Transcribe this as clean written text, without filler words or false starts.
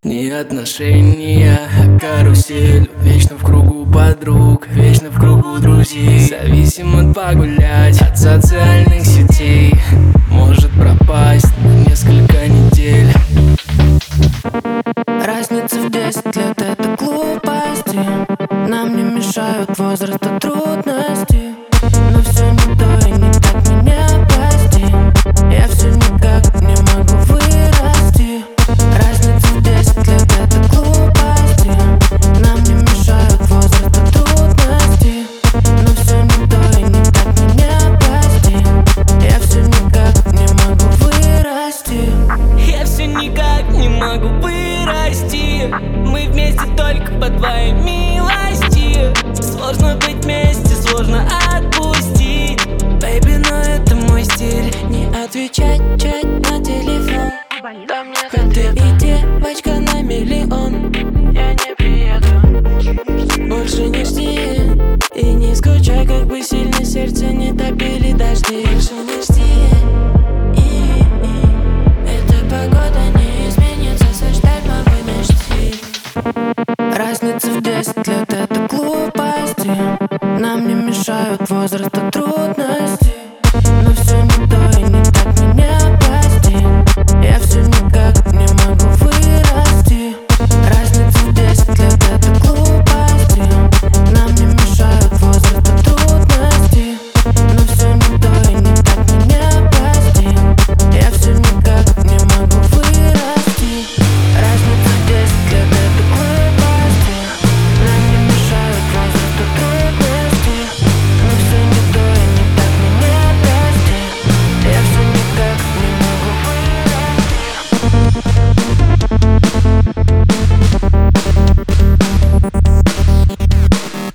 Не отношения, а карусель. Вечно в кругу подруг, вечно в кругу друзей. Зависим от погулять, от социальных сетей. Может пропасть на несколько недель. Разница в 10 лет — это глупости. Нам не мешают возраст и трудности. Но все не то и не так, меня прости. Я все никак не могу вырасти. Разница в 10 лет — это глупости. Нам не мешают возраст и трудности. Но все не то и не так, меня прости. Я все никак не могу вырасти. Я все никак не могу вырасти. Мы вместе только по твоей милости. Сложно быть вместе, сложно отпустить. Бэйби, но это мой стиль. Не отвечать, чат на телефон. Да мне